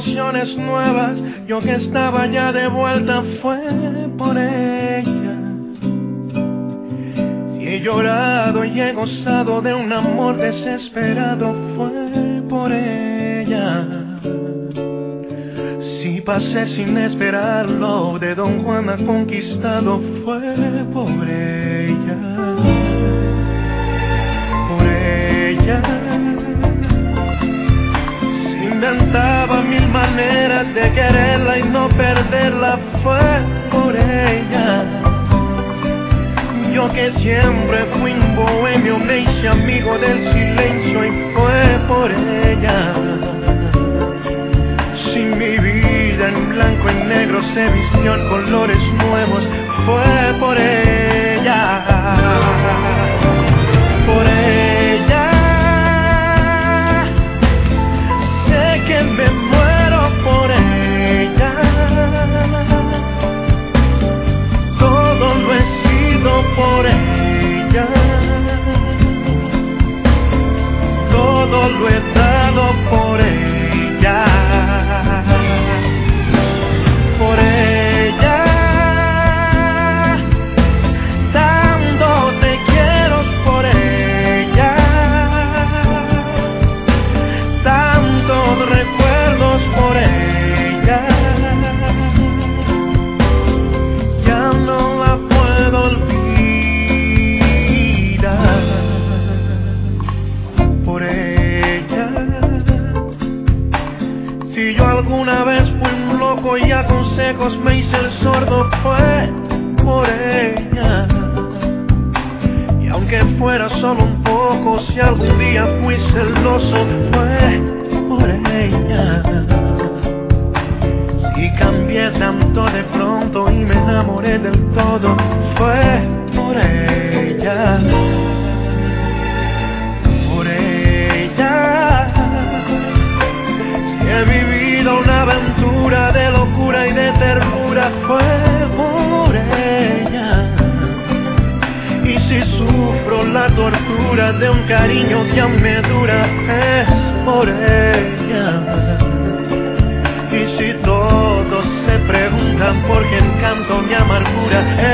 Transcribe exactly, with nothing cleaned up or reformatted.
emociones nuevas, yo que estaba ya de vuelta, fue por ella. Si he llorado y he gozado de un amor desesperado, fue por ella. Si pasé sin esperarlo, de Don Juan a conquistado, fue por ella. Por ella. Se inventaba mil maneras de quererla y no perderla, fue por ella. Yo que siempre fui un bohemio, me hice amigo del silencio y fue por ella. Si mi vida en blanco y negro se vistió en colores nuevos, fue por ella. Por ella. Sé que me muero por ella. Todo lo he sido por ella. Todo lo he dado por ella. Por ella, tanto te quiero por ella, tantos recuerdos por ella, ya no la puedo olvidar. Por ella, si yo alguna vez fui un loco y a consejos me hice el sordo, fue por ella. Y aunque fuera solo un poco, si algún día fui celoso, fue por ella. Si cambié tanto de pronto y me enamoré del todo, fue por ella. Por ella. Si he vivido una aventura de locura y de ternura, fue por ella. Y si sufro la tortura de un cariño que aún me dura, es por ella. Y si todos se preguntan por qué encanto mi amargura,